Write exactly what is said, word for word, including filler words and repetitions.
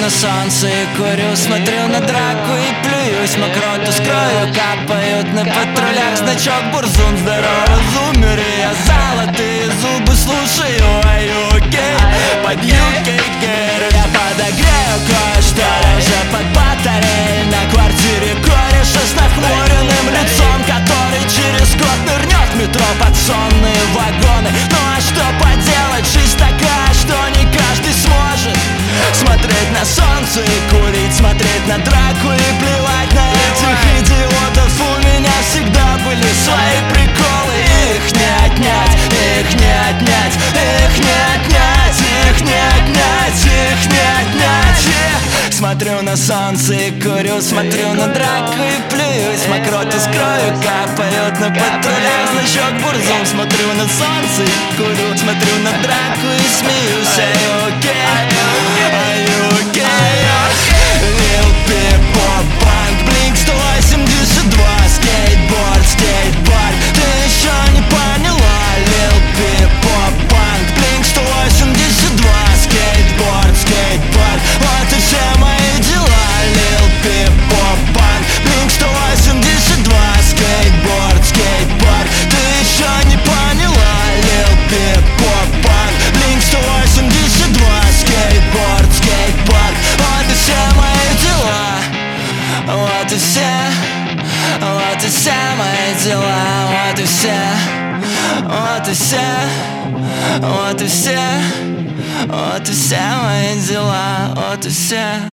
на солнце и курю, смотрю на драку и плююсь. Мокроту скрою, капают на патрулях значок бурзум. Здорово, зумеры, я золотые зубы слушаю. Are you okay? Под ю кей Girl я подогрею кое-что, лежа под батареей на квартире кореша с нахмуренным лицом, который через год нырнет в метро под сонные вагоны. Ну а что поделать, жизнь такая, что не каждый сможет смотреть на солнце и курить, смотреть на драку и плевать на этих идиотов. У меня всегда были свои приколы, их не отнять, их не отнять, их не отнять, их не отнять, их не отнять. Yeah. Смотрю на солнце и курю, смотрю на драку и плююсь. Мокроту скрою, капают на патрулях значок бурзум. Смотрю на солнце и курю, смотрю на драку и смеюсь. Are you okay? Are you okay? Lil Peep, Pop Punk, Blink сто восемьдесят два, скейтборд, скейтборд. Ты еще не поняла? Lil Peep, Pop Punk, Blink сто восемьдесят два, скейтборд, скейтборд. Вот и все мои дела. Lil Peep, Pop Punk, Blink сто восемьдесят два, скейтборд, скейтборд. Ты еще не поняла? Lil Peep, Pop Punk, Blink сто восемьдесят два, скейтборд, скейтборд. Вот и все мои дела. Вот и все, вот и все мои дела. Вот и все, вот и все, вот и все, вот и все мои дела. Вот и все.